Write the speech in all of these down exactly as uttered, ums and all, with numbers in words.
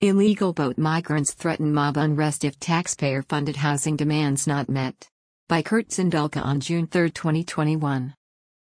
Illegal boat migrants threaten mob unrest if taxpayer-funded housing demands not met. By Kurt Zindulka on June third, twenty twenty-one.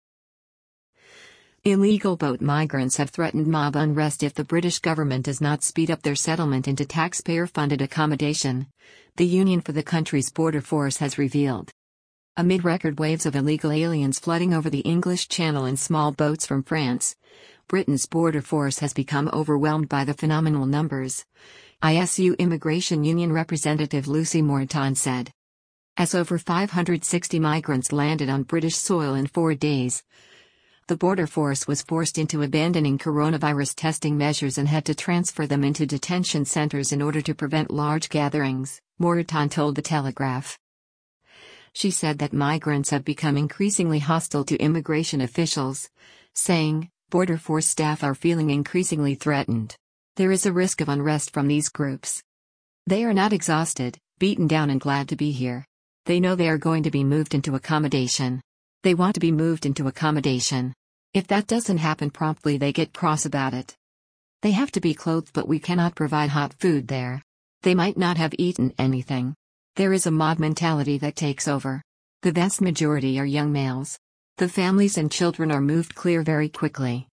Illegal boat migrants have threatened mob unrest if the British government does not speed up their settlement into taxpayer-funded accommodation, the Union for the country's border force has revealed. Amid record waves of illegal aliens flooding over the English Channel in small boats from France, Britain's border force has become overwhelmed by the phenomenal numbers, I S U Immigration Union representative Lucy Moreton said. As over five hundred sixty migrants landed on British soil in four days, the border force was forced into abandoning coronavirus testing measures and had to transfer them into detention centres in order to prevent large gatherings, Moreton told The Telegraph. She said that migrants have become increasingly hostile to immigration officials, saying, "Border force staff are feeling increasingly threatened. There is a risk of unrest from these groups. They are not exhausted, beaten down and glad to be here. They know they are going to be moved into accommodation. They want to be moved into accommodation. If that doesn't happen promptly, they get cross about it. They have to be clothed, but we cannot provide hot food there. They might not have eaten anything. There is a mob mentality that takes over. The vast majority are young males. The families and children are moved clear very quickly.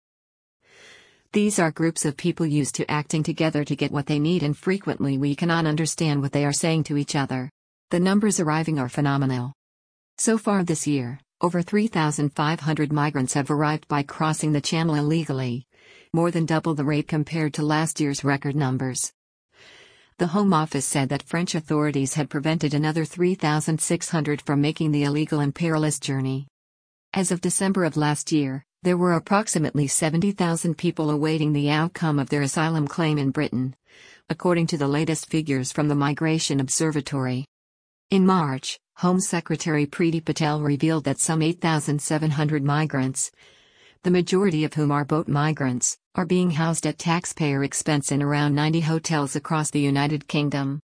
These are groups of people used to acting together to get what they need, and frequently we cannot understand what they are saying to each other. The numbers arriving are phenomenal. So far this year, over three thousand five hundred migrants have arrived by crossing the Channel illegally, more than double the rate compared to last year's record numbers. The Home Office said that French authorities had prevented another three thousand six hundred from making the illegal and perilous journey. As of December of last year, there were approximately seventy thousand people awaiting the outcome of their asylum claim in Britain, according to the latest figures from the Migration Observatory. In March, Home Secretary Priti Patel revealed that some eight thousand seven hundred migrants, the majority of whom are boat migrants, are being housed at taxpayer expense in around ninety hotels across the United Kingdom.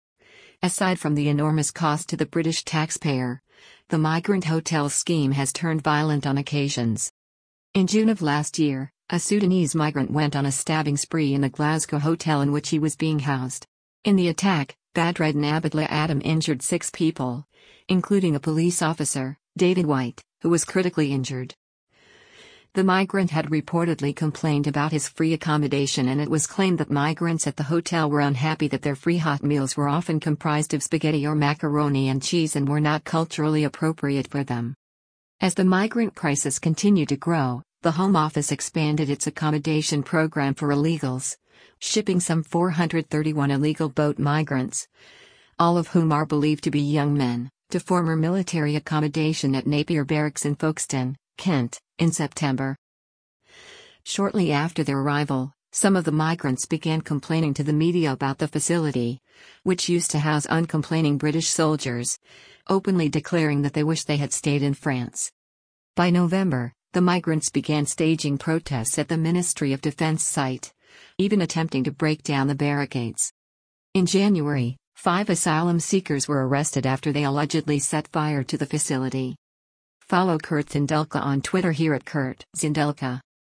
Aside from the enormous cost to the British taxpayer, the migrant hotel scheme has turned violent on occasions. In June of last year, a Sudanese migrant went on a stabbing spree in the Glasgow hotel in which he was being housed. In the attack, Badreddin Abdullah Adam injured six people, including a police officer, David White, who was critically injured. The migrant had reportedly complained about his free accommodation, and it was claimed that migrants at the hotel were unhappy that their free hot meals were often comprised of spaghetti or macaroni and cheese and were not culturally appropriate for them. As the migrant crisis continued to grow, the Home Office expanded its accommodation program for illegals, shipping some four hundred thirty-one illegal boat migrants, all of whom are believed to be young men, to former military accommodation at Napier Barracks in Folkestone, Kent, in September. Shortly after their arrival, some of the migrants began complaining to the media about the facility, which used to house uncomplaining British soldiers, openly declaring that they wish they had stayed in France. By November, the migrants began staging protests at the Ministry of Defence site, even attempting to break down the barricades. In January, five asylum seekers were arrested after they allegedly set fire to the facility. Follow Kurt Zindulka on Twitter here at Kurt Zindulka.